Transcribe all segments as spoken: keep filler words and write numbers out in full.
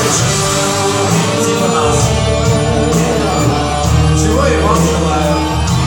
Типа нас. Чего и вам желаю.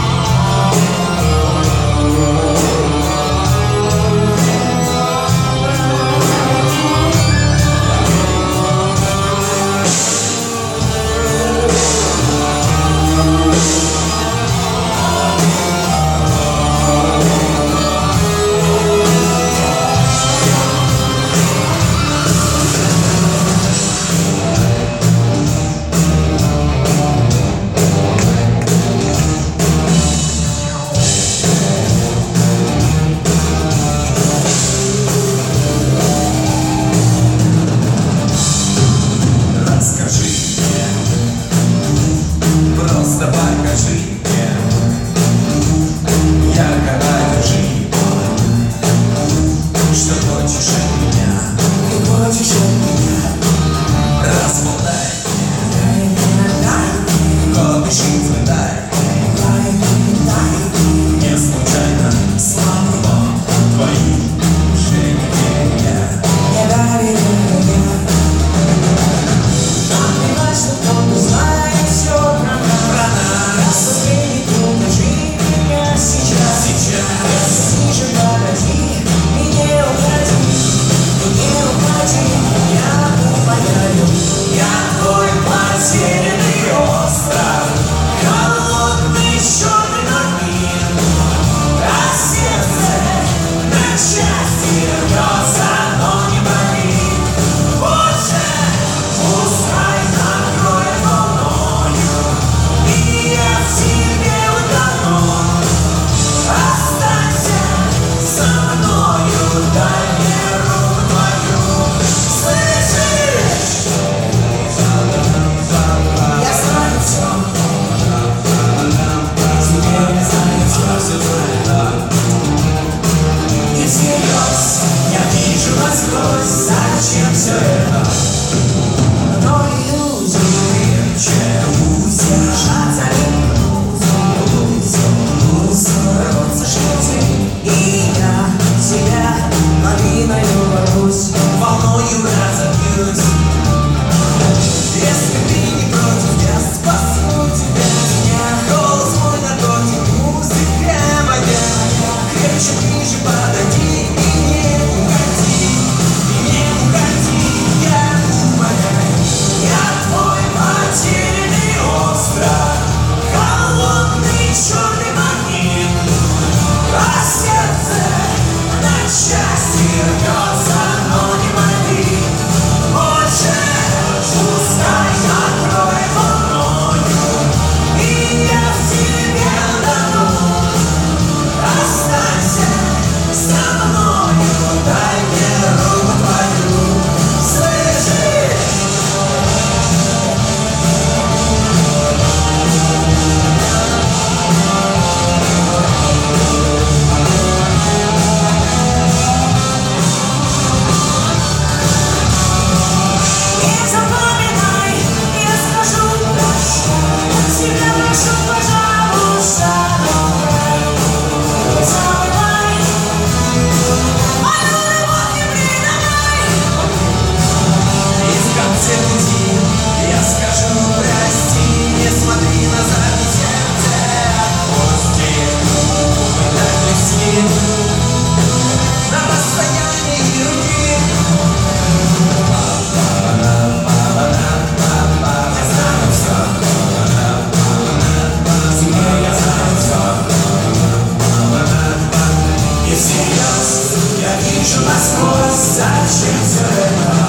Покажи мне, ярко покажи, что хочешь от меня, ты хочешь от меня. Разболтай мне, колыши цветай, не случайно слова твои движения меня. Зачем все это? Но иллюзии чарутся, рвутся шлюзы, и я себя лавиною ворвусь, волною разобьюсь. Если ты не против, я спасу тебя, меня. Голос мой наркотик, музыка моя. Крепче, ближе подойди и не уходи. Счастье рвется, но не мои. Больше пускай накрой волною, и я в тебе тону. Останься со мною, дай мне руку твою. Слышишь? Я скажу прости, не смотри назад, не сердце отпусти. Мы так близки на расстоянии руки. Я знаю все, теперь я знаю все. И всерьез я вижу насквозь, зачем все это?